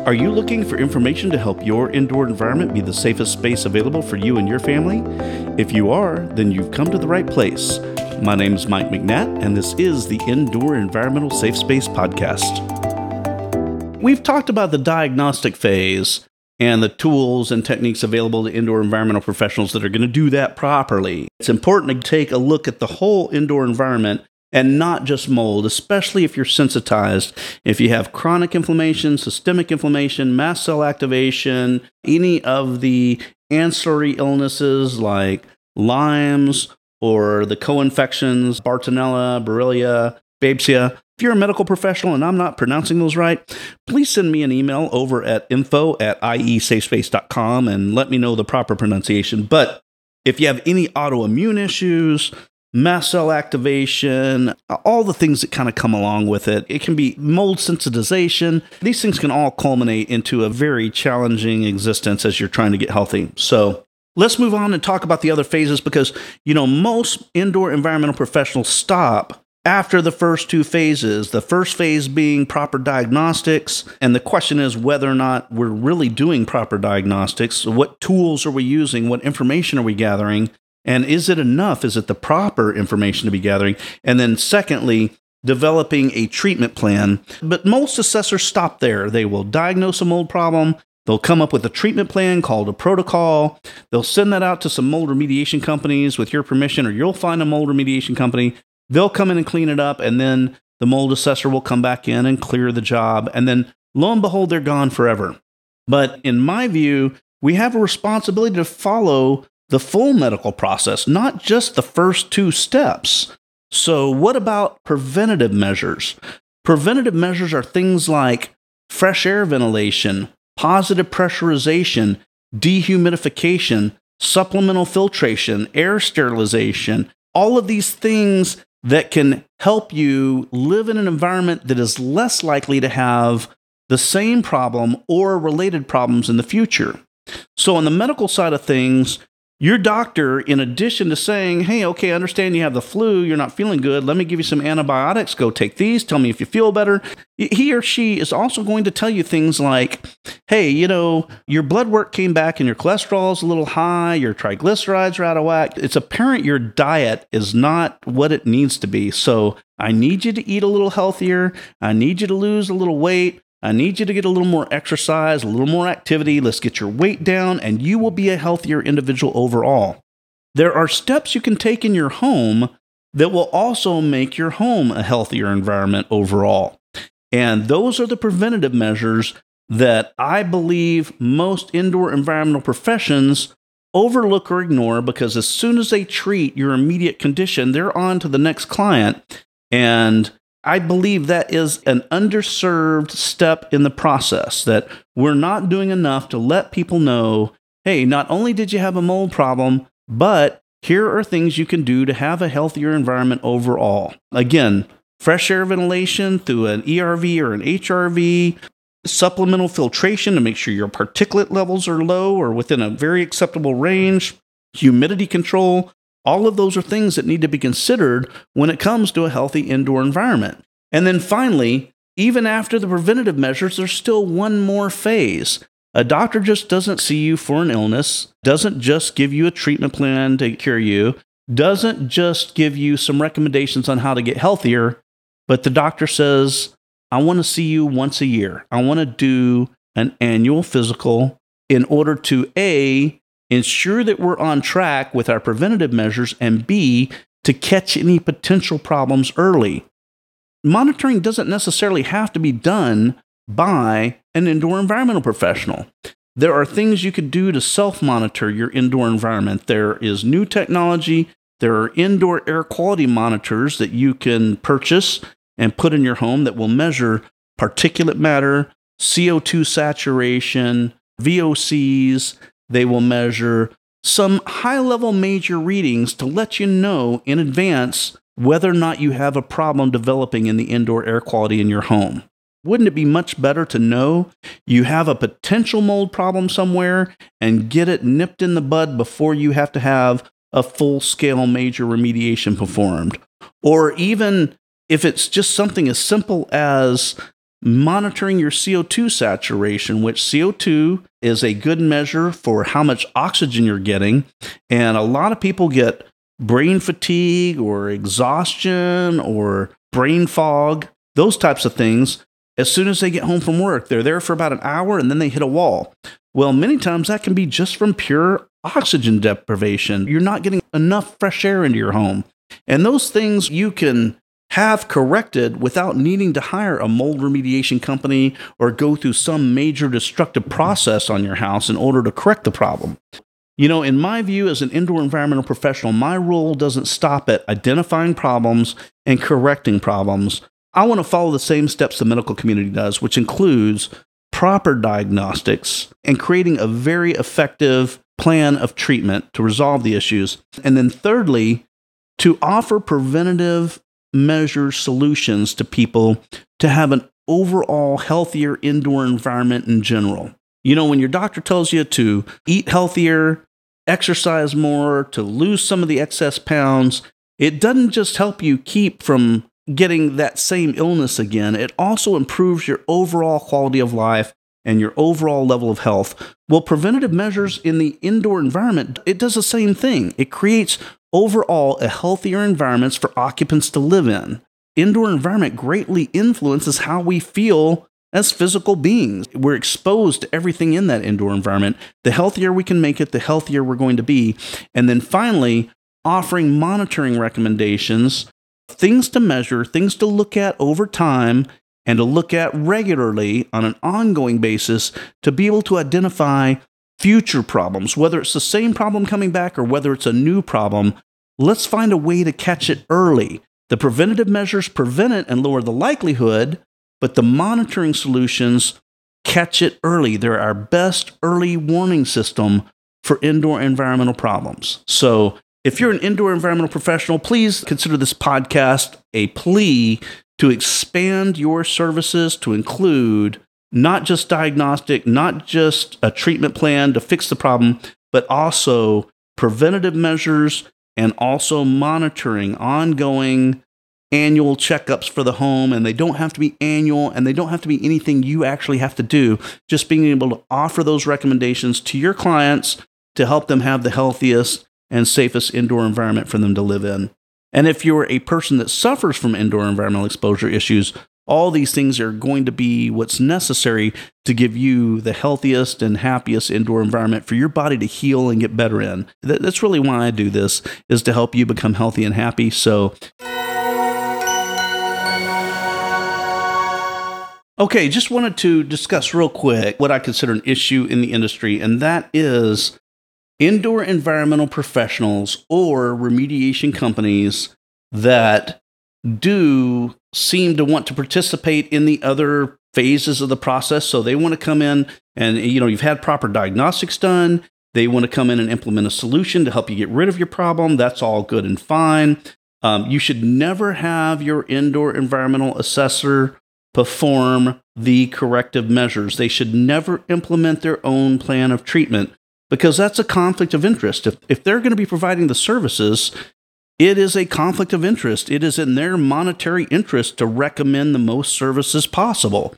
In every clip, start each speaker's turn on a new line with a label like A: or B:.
A: Are you looking for information to help your indoor environment be the safest space available for you and your family? If you are, then you've come to the right place. My name is Mike McNatt, and this is the Indoor Environmental Safe Space Podcast. We've talked about the diagnostic phase and the tools and techniques available to indoor environmental professionals that are going to do that properly. It's important to take a look at the whole indoor environment and not just mold, especially if you're sensitized. If you have chronic inflammation, systemic inflammation, mast cell activation, any of the ancillary illnesses like Lyme's or the co-infections, Bartonella, Borrelia, Babesia. If you're a medical professional and I'm not pronouncing those right, please send me an email over at info@iesafespace.com and let me know the proper pronunciation. But if you have any autoimmune issues, mast cell activation, all the things that kind of come along with it, it can be mold sensitization. These things can all culminate into a very challenging existence as you're trying to get healthy. So let's move on and talk about the other phases because, most indoor environmental professionals stop after the first two phases, the first phase being proper diagnostics. And the question is whether or not we're really doing proper diagnostics. So what tools are we using? What information are we gathering? And is it enough? Is it the proper information to be gathering? And then secondly, developing a treatment plan. But most assessors stop there. They will diagnose a mold problem. They'll come up with a treatment plan called a protocol. They'll send that out to some mold remediation companies with your permission, or you'll find a mold remediation company. They'll come in and clean it up, and then the mold assessor will come back in and clear the job. And then lo and behold, they're gone forever. But in my view, we have a responsibility to follow the full medical process, not just the first two steps. So what about preventative measures? Preventative measures are things like fresh air ventilation, positive pressurization, dehumidification, supplemental filtration, air sterilization, all of these things that can help you live in an environment that is less likely to have the same problem or related problems in the future. So on the medical side of things, your doctor, in addition to saying, hey, okay, I understand you have the flu, you're not feeling good, let me give you some antibiotics, go take these, tell me if you feel better. He or she is also going to tell you things like, hey, your blood work came back and your cholesterol is a little high, your triglycerides are out of whack. It's apparent your diet is not what it needs to be. So I need you to eat a little healthier. I need you to lose a little weight. I need you to get a little more exercise, a little more activity. Let's get your weight down, and you will be a healthier individual overall. There are steps you can take in your home that will also make your home a healthier environment overall. And those are the preventative measures that I believe most indoor environmental professions overlook or ignore, because as soon as they treat your immediate condition, they're on to the next client. And I believe that is an underserved step in the process, that we're not doing enough to let people know, hey, not only did you have a mold problem, but here are things you can do to have a healthier environment overall. Again, fresh air ventilation through an ERV or an HRV, supplemental filtration to make sure your particulate levels are low or within a very acceptable range, humidity control. All of those are things that need to be considered when it comes to a healthy indoor environment. And then finally, even after the preventative measures, there's still one more phase. A doctor just doesn't see you for an illness, doesn't just give you a treatment plan to cure you, doesn't just give you some recommendations on how to get healthier, but the doctor says, I want to see you once a year. I want to do an annual physical in order to A, ensure that we're on track with our preventative measures, and B, to catch any potential problems early. Monitoring doesn't necessarily have to be done by an indoor environmental professional. There are things you could do to self-monitor your indoor environment. There is new technology. There are indoor air quality monitors that you can purchase and put in your home that will measure particulate matter, CO2 saturation, VOCs. They will measure some high-level major readings to let you know in advance whether or not you have a problem developing in the indoor air quality in your home. Wouldn't it be much better to know you have a potential mold problem somewhere and get it nipped in the bud before you have to have a full-scale major remediation performed? Or even if it's just something as simple as monitoring your CO2 saturation, which CO2 is a good measure for how much oxygen you're getting. And a lot of people get brain fatigue or exhaustion or brain fog, those types of things. As soon as they get home from work, they're there for about an hour and then they hit a wall. Well, many times that can be just from pure oxygen deprivation. You're not getting enough fresh air into your home. And those things you can have corrected without needing to hire a mold remediation company or go through some major destructive process on your house in order to correct the problem. In my view, as an indoor environmental professional, my role doesn't stop at identifying problems and correcting problems. I want to follow the same steps the medical community does, which includes proper diagnostics and creating a very effective plan of treatment to resolve the issues. And then thirdly, to offer preventative measure solutions to people to have an overall healthier indoor environment in general. When your doctor tells you to eat healthier, exercise more, to lose some of the excess pounds, it doesn't just help you keep from getting that same illness again. It also improves your overall quality of life and your overall level of health. Well, preventative measures in the indoor environment, it does the same thing. It creates overall a healthier environments for occupants to live in. Indoor environment greatly influences how we feel as physical beings. We're exposed to everything in that indoor environment. The healthier we can make it, the healthier we're going to be. And then finally, offering monitoring recommendations, things to measure, things to look at over time, and to look at regularly on an ongoing basis to be able to identify future problems, whether it's the same problem coming back or whether it's a new problem. Let's find a way to catch it early. The preventative measures prevent it and lower the likelihood, but the monitoring solutions catch it early. They're our best early warning system for indoor environmental problems. So if you're an indoor environmental professional, please consider this podcast a plea to expand your services to include not just diagnostic, not just a treatment plan to fix the problem, but also preventative measures and also monitoring, ongoing annual checkups for the home. And they don't have to be annual and they don't have to be anything you actually have to do. Just being able to offer those recommendations to your clients to help them have the healthiest and safest indoor environment for them to live in. And if you're a person that suffers from indoor environmental exposure issues, all these things are going to be what's necessary to give you the healthiest and happiest indoor environment for your body to heal and get better in. That's really why I do this, is to help you become healthy and happy. So, okay, just wanted to discuss real quick what I consider an issue in the industry, and that is indoor environmental professionals or remediation companies that do seem to want to participate in the other phases of the process. So they want to come in and, you've had proper diagnostics done. They want to come in and implement a solution to help you get rid of your problem. That's all good and fine. You should never have your indoor environmental assessor perform the corrective measures. They should never implement their own plan of treatment, because that's a conflict of interest. If they're going to be providing the services, it is a conflict of interest. It is in their monetary interest to recommend the most services possible.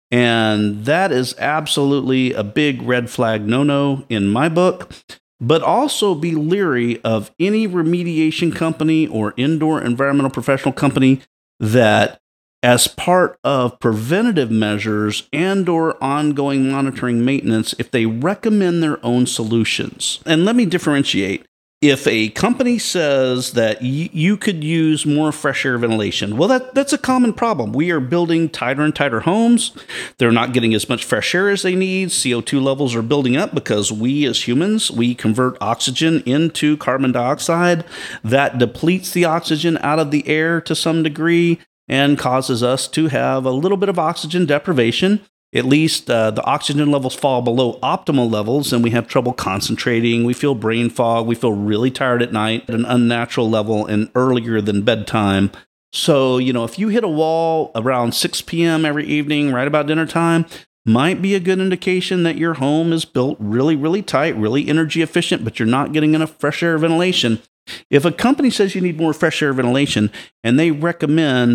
A: And that is absolutely a big red flag no-no in my book. But also be leery of any remediation company or indoor environmental professional company that, as part of preventative measures and or ongoing monitoring maintenance, if they recommend their own solutions. And let me differentiate. If a company says that you could use more fresh air ventilation, well, that's a common problem. We are building tighter and tighter homes. They're not getting as much fresh air as they need. CO2 levels are building up because we as humans, we convert oxygen into carbon dioxide. That depletes the oxygen out of the air to some degree and causes us to have a little bit of oxygen deprivation. At least the oxygen levels fall below optimal levels and we have trouble concentrating. We feel brain fog. We feel really tired at night at an unnatural level and earlier than bedtime. So, if you hit a wall around 6 p.m. every evening, right about dinner time, might be a good indication that your home is built really, really tight, really energy efficient, but you're not getting enough fresh air ventilation. If a company says you need more fresh air ventilation and they recommend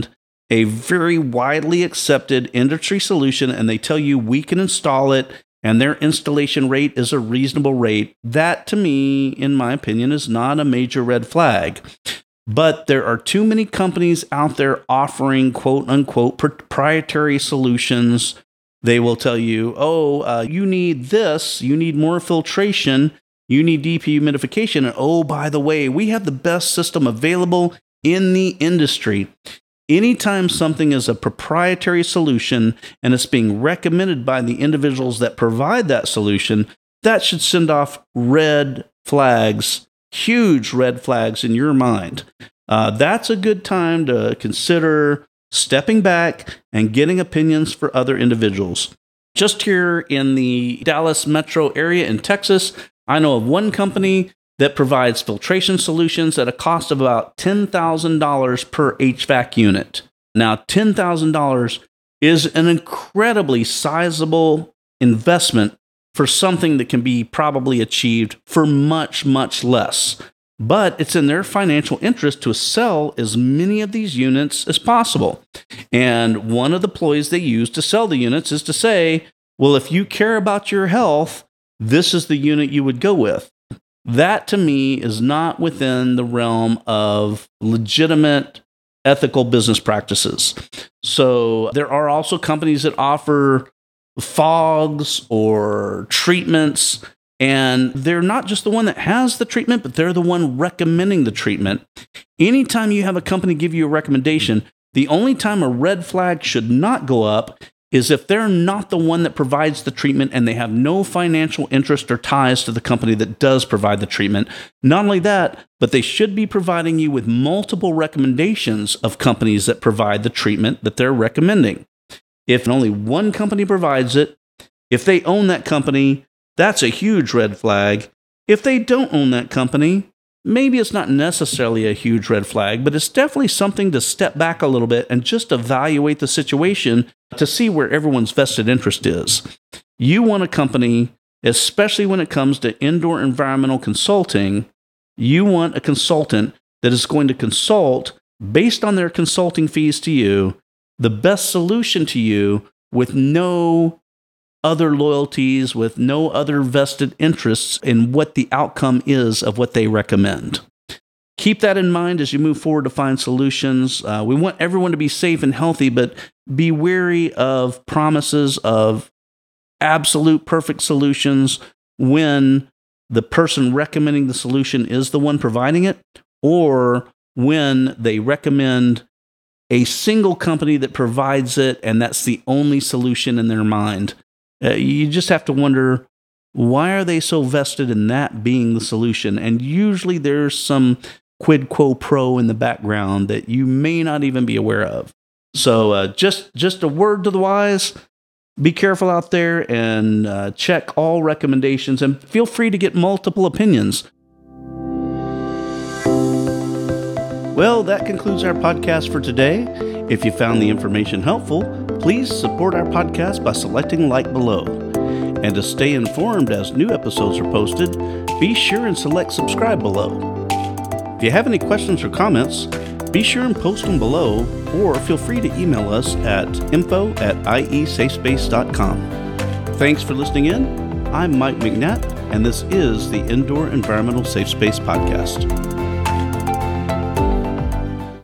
A: a very widely accepted industry solution and they tell you we can install it and their installation rate is a reasonable rate, that to me, in my opinion, is not a major red flag. But there are too many companies out there offering quote unquote proprietary solutions. They will tell you, you need this, you need more filtration, you need deep humidification. And oh, by the way, we have the best system available in the industry. Anytime something is a proprietary solution and it's being recommended by the individuals that provide that solution, that should send off red flags, huge red flags in your mind. That's a good time to consider stepping back and getting opinions for other individuals. Just here in the Dallas metro area in Texas, I know of one company that provides filtration solutions at a cost of about $10,000 per HVAC unit. Now, $10,000 is an incredibly sizable investment for something that can be probably achieved for much, much less. But it's in their financial interest to sell as many of these units as possible. And one of the ploys they use to sell the units is to say, well, if you care about your health, this is the unit you would go with. That, to me, is not within the realm of legitimate ethical business practices. So there are also companies that offer fogs or treatments, and they're not just the one that has the treatment, but they're the one recommending the treatment. Anytime you have a company give you a recommendation, the only time a red flag should not go up is if they're not the one that provides the treatment and they have no financial interest or ties to the company that does provide the treatment. Not only that, but they should be providing you with multiple recommendations of companies that provide the treatment that they're recommending. If only one company provides it, if they own that company, that's a huge red flag. If they don't own that company, maybe it's not necessarily a huge red flag, but it's definitely something to step back a little bit and just evaluate the situation to see where everyone's vested interest is. You want a company, especially when it comes to indoor environmental consulting, you want a consultant that is going to consult based on their consulting fees to you, the best solution to you with no other loyalties, with no other vested interests in what the outcome is of what they recommend. Keep that in mind as you move forward to find solutions. We want everyone to be safe and healthy, but be wary of promises of absolute perfect solutions when the person recommending the solution is the one providing it, or when they recommend a single company that provides it and that's the only solution in their mind. You just have to wonder, why are they so vested in that being the solution? And usually there's some quid quo pro in the background that you may not even be aware of. So just a word to the wise, be careful out there and check all recommendations and feel free to get multiple opinions. Well, that concludes our podcast for today. If you found the information helpful, please support our podcast by selecting like below. And to stay informed as new episodes are posted, be sure and select subscribe below. If you have any questions or comments, be sure and post them below, or feel free to email us at info@iesafespace.com. Thanks for listening in. I'm Mike McNatt, and this is the Indoor Environmental Safe Space Podcast.